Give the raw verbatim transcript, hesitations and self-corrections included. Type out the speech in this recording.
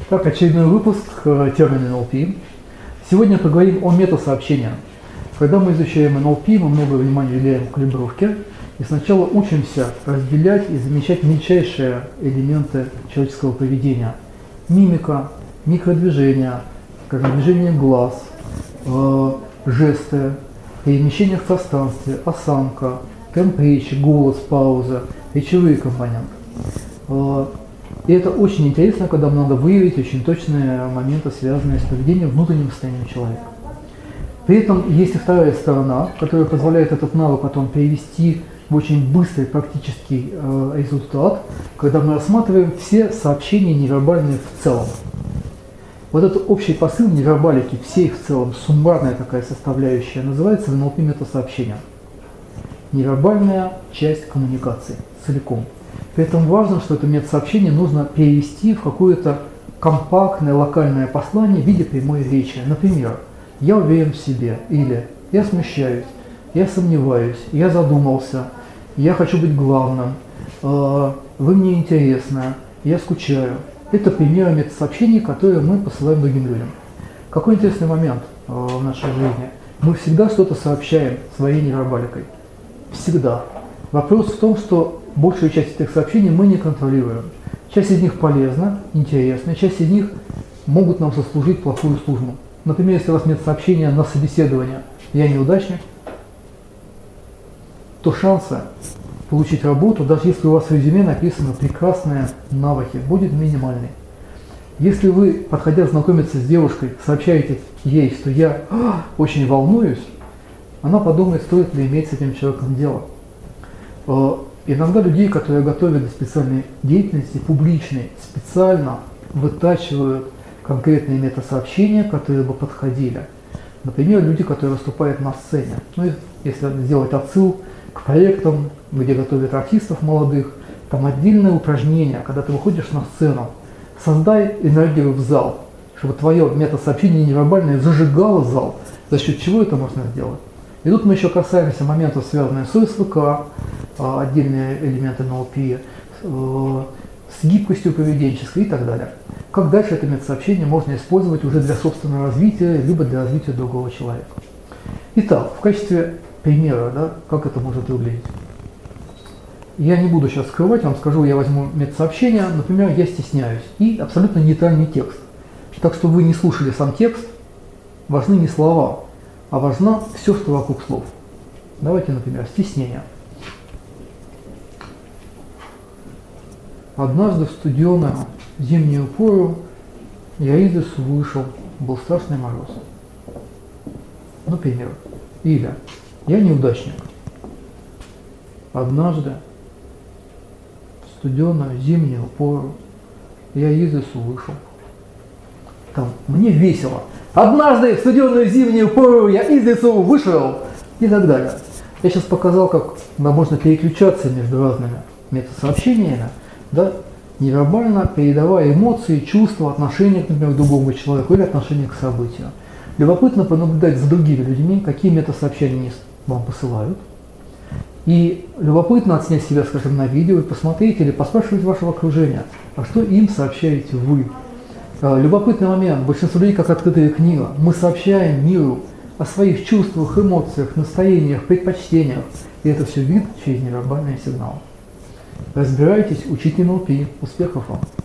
Так, очередной выпуск термина эн эл пи. Сегодня поговорим о метасообщениях. Когда мы изучаем эн эл пи, мы много внимания уделяем калибровке и сначала учимся разделять и замечать мельчайшие элементы человеческого поведения. Мимика, микродвижения, как движение глаз, э, жесты, перемещение в пространстве, осанка, темп речи, голос, пауза, речевые компоненты. Э, И это очень интересно, когда нам надо выявить очень точные моменты, связанные с поведением, внутренним состоянием человека. При этом есть и вторая сторона, которая позволяет этот навык потом перевести в очень быстрый практический э, результат, когда мы рассматриваем все сообщения невербальные в целом. Вот этот общий посыл невербалики, всей в целом, суммарная такая составляющая, называется в эн эл пи метасообщением. Невербальная часть коммуникации целиком. При этом важно, что это метасообщение нужно перевести в какое-то компактное локальное послание в виде прямой речи. Например, «я уверен в себе» или «я смущаюсь», «я сомневаюсь», «я задумался», «я хочу быть главным», «вы мне интересны», «я скучаю». Это примеры метасообщений, которые мы посылаем другим людям. Какой интересный момент в нашей жизни. Мы всегда что-то сообщаем своей невербаликой. Всегда. Вопрос в том, что большую часть этих сообщений мы не контролируем. Часть из них полезна, интересна, часть из них могут нам сослужить плохую службу. Например, если у вас нет сообщения на собеседование «я неудачник», то шансы получить работу, даже если у вас в резюме написано «прекрасные навыки», будет минимальный. Если вы, подходя знакомиться с девушкой, сообщаете ей, что «я а, очень волнуюсь», она подумает, стоит ли иметь с этим человеком дело. Иногда людей, которые готовят для специальной деятельности, публичной, специально вытачивают конкретные метасообщения, которые бы подходили. Например, люди, которые выступают на сцене. Ну, если сделать отсыл к проектам, где готовят артистов молодых, там отдельное упражнение, когда ты выходишь на сцену, создай энергию в зал, чтобы твое метасообщение невербальное зажигало зал. За счет чего это можно сделать? И тут мы еще касаемся моментов, связанных с о эс вэ ка, отдельные элементы эн эл пи, с гибкостью поведенческой и так далее. Как дальше это метасообщение можно использовать уже для собственного развития, либо для развития другого человека. Итак, в качестве примера, да, как это может выглядеть. Я не буду сейчас скрывать, вам скажу, я возьму метасообщение, например, «я стесняюсь» и абсолютно нейтральный текст. Так что вы не слушали сам текст, важны не слова, а важно все, что вокруг слов. Давайте, например, стеснение. Однажды в студеную зимнюю пору я из лесу вышел, был страшный мороз. Например. Или я неудачник. Однажды в студеную зимнюю пору я из лесу вышел. Там, мне весело. Однажды в студеную зимнюю пору я из лесу вышел. И так далее. Я сейчас показал, как можно переключаться между разными метасообщениями, да, невербально передавая эмоции, чувства, отношения, например, к другому человеку или отношение к событию. Любопытно понаблюдать за другими людьми, какие метасообщения они вам посылают. И любопытно отснять себя, скажем, на видео и посмотреть или поспрашивать вашего окружения, а что им сообщаете вы. Любопытный момент. Большинство людей, как открытая книга, мы сообщаем миру о своих чувствах, эмоциях, настроениях, предпочтениях. И это все видно через невербальные сигналы. Разбирайтесь, учите эн эл пи. Успехов вам!